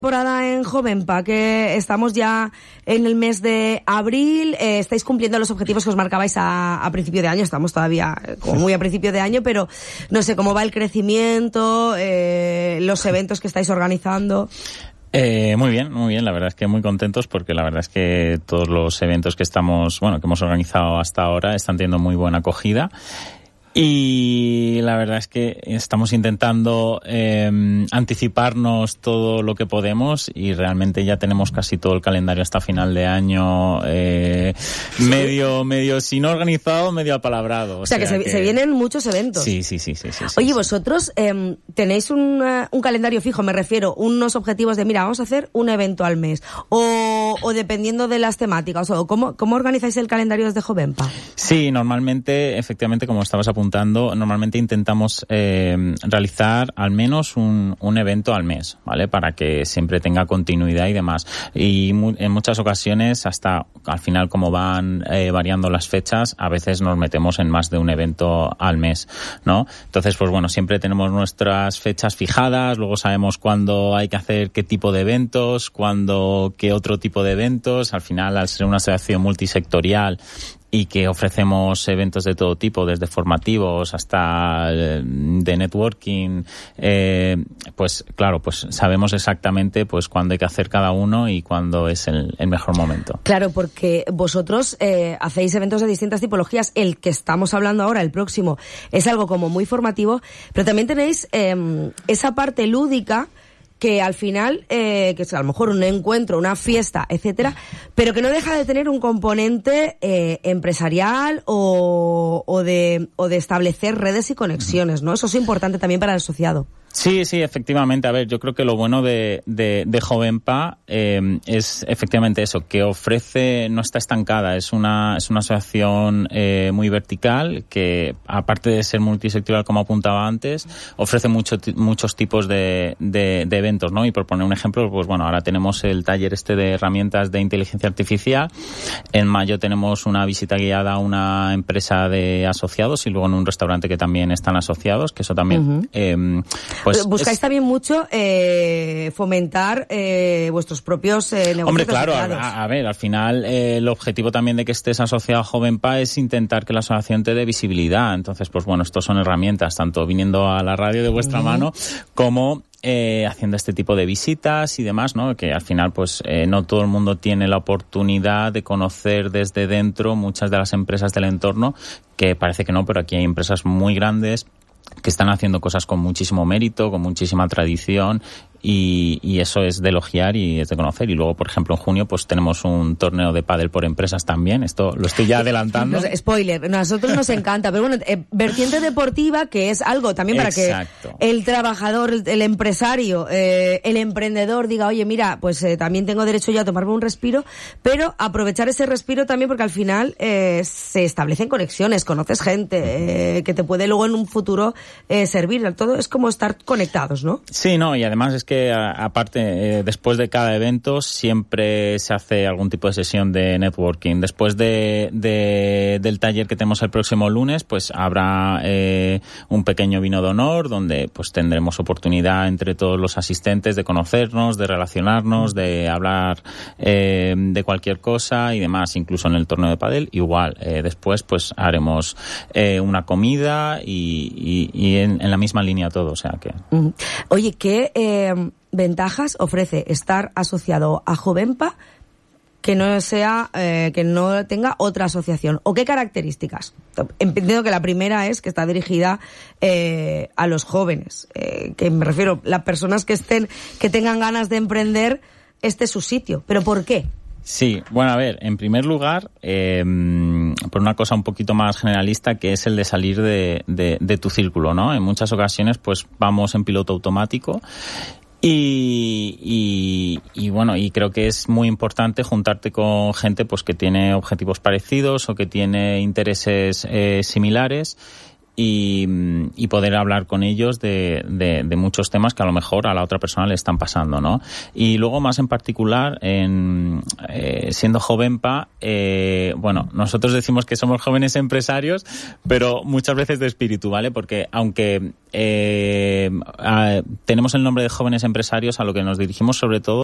Temporada en Jovenpa, que estamos ya en el mes de abril, estáis cumpliendo los objetivos que os marcabais a principio de año, estamos todavía como muy a principio de año, pero no sé cómo va el crecimiento, los eventos que estáis organizando. Muy bien, la verdad es que muy contentos porque la verdad es que todos los eventos que hemos organizado hasta ahora están teniendo muy buena acogida. Y la verdad es que estamos intentando anticiparnos todo lo que podemos y realmente ya tenemos casi todo el calendario hasta final de año medio si no organizado, medio apalabrado. O sea que se vienen muchos eventos. Sí. Oye, vosotros tenéis un calendario fijo, me refiero, unos objetivos de, mira, vamos a hacer un evento al mes o dependiendo de las temáticas, o ¿cómo organizáis el calendario desde Jovenpa? Sí, normalmente, efectivamente, como estabas apuntando, normalmente intentamos realizar al menos un evento al mes, ¿vale? Para que siempre tenga continuidad y demás. Y en muchas ocasiones, hasta al final, como van variando las fechas, a veces nos metemos en más de un evento al mes, ¿no? Entonces, pues bueno, siempre tenemos nuestras fechas fijadas, luego sabemos cuándo hay que hacer qué tipo de eventos, cuándo qué otro tipo de eventos. Al final, al ser una asociación multisectorial y que ofrecemos eventos de todo tipo, desde formativos hasta de networking, pues claro, pues sabemos exactamente pues cuándo hay que hacer cada uno y cuándo es el mejor momento. Claro, porque vosotros hacéis eventos de distintas tipologías. El que estamos hablando ahora, el próximo, es algo como muy formativo, pero también tenéis esa parte lúdica que al final, que es a lo mejor un encuentro, una fiesta, etcétera, pero que no deja de tener un componente empresarial o de establecer redes y conexiones, ¿no? Eso es importante también para el asociado. Sí, efectivamente. A ver, yo creo que lo bueno de Jovenpa es efectivamente eso, que ofrece, no está estancada, es una asociación muy vertical que, aparte de ser multisectorial, como apuntaba antes, ofrece muchos tipos de eventos, ¿no? Y por poner un ejemplo, pues bueno, ahora tenemos el taller de herramientas de inteligencia artificial. En mayo tenemos una visita guiada a una empresa de asociados y luego en un restaurante que también están asociados, que eso también pues buscáis también mucho fomentar vuestros propios negocios. Hombre, claro, a ver, al final el objetivo también de que estés asociado a Jovenpa es intentar que la asociación te dé visibilidad. Entonces, pues bueno, estos son herramientas, tanto viniendo a la radio de vuestra mano como haciendo este tipo de visitas y demás, ¿no? Que al final, pues, no todo el mundo tiene la oportunidad de conocer desde dentro muchas de las empresas del entorno, que parece que no, pero aquí hay empresas muy grandes que están haciendo cosas con muchísimo mérito, con muchísima tradición, y eso es de elogiar y es de conocer. Y luego, por ejemplo, en junio pues tenemos un torneo de pádel por empresas también. Esto lo estoy ya adelantando. No, spoiler, a nosotros nos encanta, pero bueno, vertiente deportiva, que es algo también para Exacto. Que el trabajador, el empresario, el emprendedor diga, oye, mira, pues también tengo derecho yo a tomarme un respiro, pero aprovechar ese respiro también, porque al final se establecen conexiones, conoces gente que te puede luego en un futuro servir. Todo es como estar conectados, ¿no? Sí, no, y además es que aparte, después de cada evento siempre se hace algún tipo de sesión de networking. Después del taller que tenemos el próximo lunes, pues habrá un pequeño vino de honor donde pues tendremos oportunidad entre todos los asistentes de conocernos, de relacionarnos, de hablar de cualquier cosa y demás, incluso en el torneo de pádel. Igual, después pues haremos una comida y en la misma línea todo, o sea que... Oye, ¿qué ventajas ofrece estar asociado a Jovenpa que no sea que no tenga otra asociación? ¿O qué características? Entiendo que la primera es que está dirigida a los jóvenes, que me refiero, las personas que tengan ganas de emprender, este es su sitio. ¿Pero por qué? Sí, bueno, a ver, en primer lugar, por una cosa un poquito más generalista, que es el de salir de tu círculo, ¿no? En muchas ocasiones, pues vamos en piloto automático y bueno, y creo que es muy importante juntarte con gente pues que tiene objetivos parecidos o que tiene intereses similares. y poder hablar con ellos de muchos temas que a lo mejor a la otra persona le están pasando, ¿no? Y luego, más en particular, siendo Jovenpa, bueno, nosotros decimos que somos jóvenes empresarios, pero muchas veces de espíritu, ¿vale? Porque aunque tenemos el nombre de jóvenes empresarios, a lo que nos dirigimos sobre todo